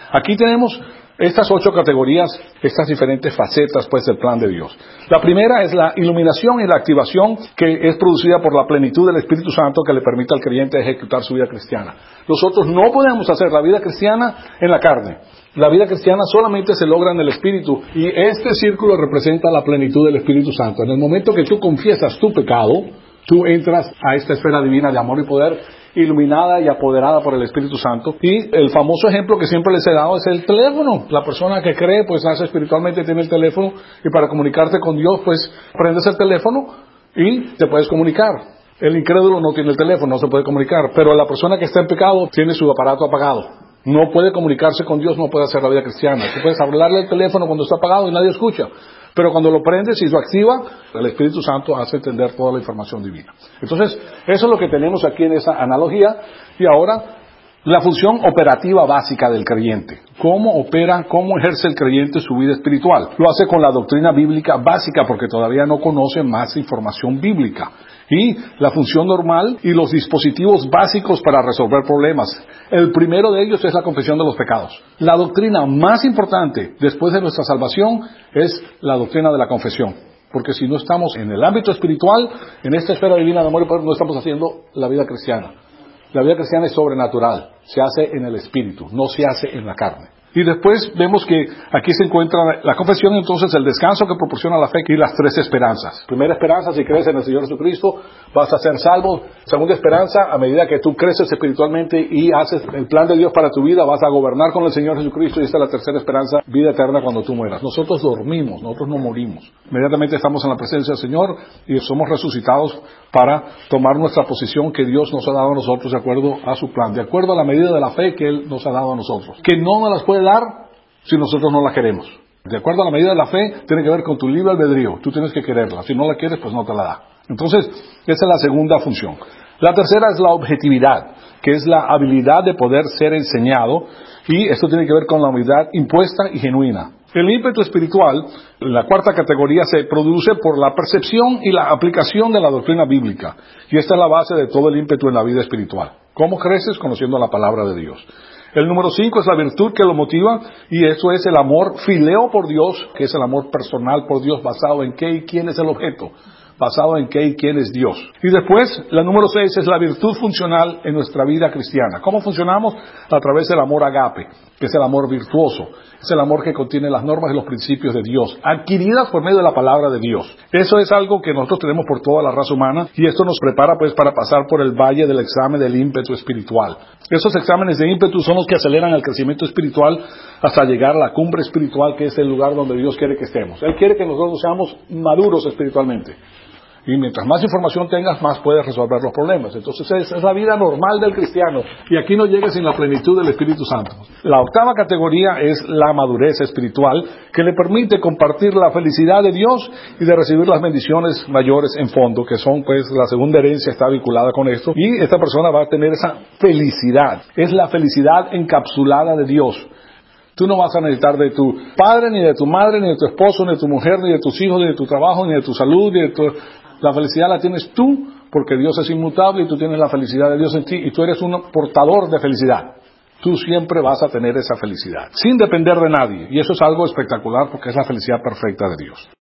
Aquí tenemos estas 8 categorías, estas diferentes facetas pues del plan de Dios. La primera es la iluminación y la activación que es producida por la plenitud del Espíritu Santo que le permite al creyente ejecutar su vida cristiana. Nosotros no podemos hacer la vida cristiana en la carne. La vida cristiana solamente se logra en el Espíritu, y este círculo representa la plenitud del Espíritu Santo. En el momento que tú confiesas tu pecado, tú entras a esta esfera divina de amor y poder, iluminada y apoderada por el Espíritu Santo. Y el famoso ejemplo que siempre les he dado es el teléfono. La persona que cree, pues nace espiritualmente, tiene el teléfono, y para comunicarte con Dios, pues prendes el teléfono y te puedes comunicar. El incrédulo no tiene el teléfono, no se puede comunicar, pero la persona que está en pecado tiene su aparato apagado. No puede comunicarse con Dios, no puede hacer la vida cristiana. Tú puedes hablarle al teléfono cuando está apagado y nadie escucha. Pero cuando lo prendes y lo activa, el Espíritu Santo hace entender toda la información divina. Entonces, eso es lo que tenemos aquí en esa analogía. Y ahora, la función operativa básica del creyente. ¿Cómo opera, cómo ejerce el creyente su vida espiritual? Lo hace con la doctrina bíblica básica, porque todavía no conoce más información bíblica. Y la función normal y los dispositivos básicos para resolver problemas. El primero de ellos es la confesión de los pecados. La doctrina más importante después de nuestra salvación es la doctrina de la confesión. Porque si no estamos en el ámbito espiritual, en esta esfera divina de amor y poder, no estamos haciendo la vida cristiana. La vida cristiana es sobrenatural, se hace en el espíritu, no se hace en la carne. Y después vemos que aquí se encuentra la confesión, entonces el descanso que proporciona la fe y las 3 esperanzas. Primera esperanza, si crees en el Señor Jesucristo, vas a ser salvo. Segunda esperanza, a medida que tú creces espiritualmente y haces el plan de Dios para tu vida, vas a gobernar con el Señor Jesucristo. Y esta es la tercera esperanza, vida eterna cuando tú mueras. Nosotros dormimos, nosotros no morimos. Inmediatamente estamos en la presencia del Señor y somos resucitados para tomar nuestra posición que Dios nos ha dado a nosotros de acuerdo a su plan, de acuerdo a la medida de la fe que Él nos ha dado a nosotros, que no nos las puede dar si nosotros no la queremos. De acuerdo a la medida de la fe, tiene que ver con tu libre albedrío. Tú tienes que quererla. Si no la quieres, pues no te la da. Entonces, esa es la segunda función. La tercera es la objetividad, que es la habilidad de poder ser enseñado, y esto tiene que ver con la humildad impuesta y genuina. El ímpetu espiritual, la cuarta categoría, se produce por la percepción y la aplicación de la doctrina bíblica. Y esta es la base de todo el ímpetu en la vida espiritual. ¿Cómo creces? Conociendo la palabra de Dios. El número 5 es la virtud que lo motiva, y eso es el amor fileo por Dios, que es el amor personal por Dios, basado en qué y quién es el objeto, basado en qué y quién es Dios. Y después, la número 6 es la virtud funcional en nuestra vida cristiana. ¿Cómo funcionamos? A través del amor agape, que es el amor virtuoso, es el amor que contiene las normas y los principios de Dios, adquiridas por medio de la palabra de Dios. Eso es algo que nosotros tenemos por toda la raza humana, y esto nos prepara pues para pasar por el valle del examen del ímpetu espiritual. Esos exámenes de ímpetu son los que aceleran el crecimiento espiritual hasta llegar a la cumbre espiritual, que es el lugar donde Dios quiere que estemos. Él quiere que nosotros seamos maduros espiritualmente. Y mientras más información tengas, más puedes resolver los problemas. Entonces es la vida normal del cristiano. Y aquí no llegas sin la plenitud del Espíritu Santo. La octava categoría es la madurez espiritual, que le permite compartir la felicidad de Dios y de recibir las bendiciones mayores en fondo, que son pues la segunda herencia, está vinculada con esto. Y esta persona va a tener esa felicidad. Es la felicidad encapsulada de Dios. Tú no vas a necesitar de tu padre, ni de tu madre, ni de tu esposo, ni de tu mujer, ni de tus hijos, ni de tu trabajo, ni de tu salud, ni de tu... La felicidad la tienes tú, porque Dios es inmutable y tú tienes la felicidad de Dios en ti, y tú eres un portador de felicidad. Tú siempre vas a tener esa felicidad, sin depender de nadie. Y eso es algo espectacular, porque es la felicidad perfecta de Dios.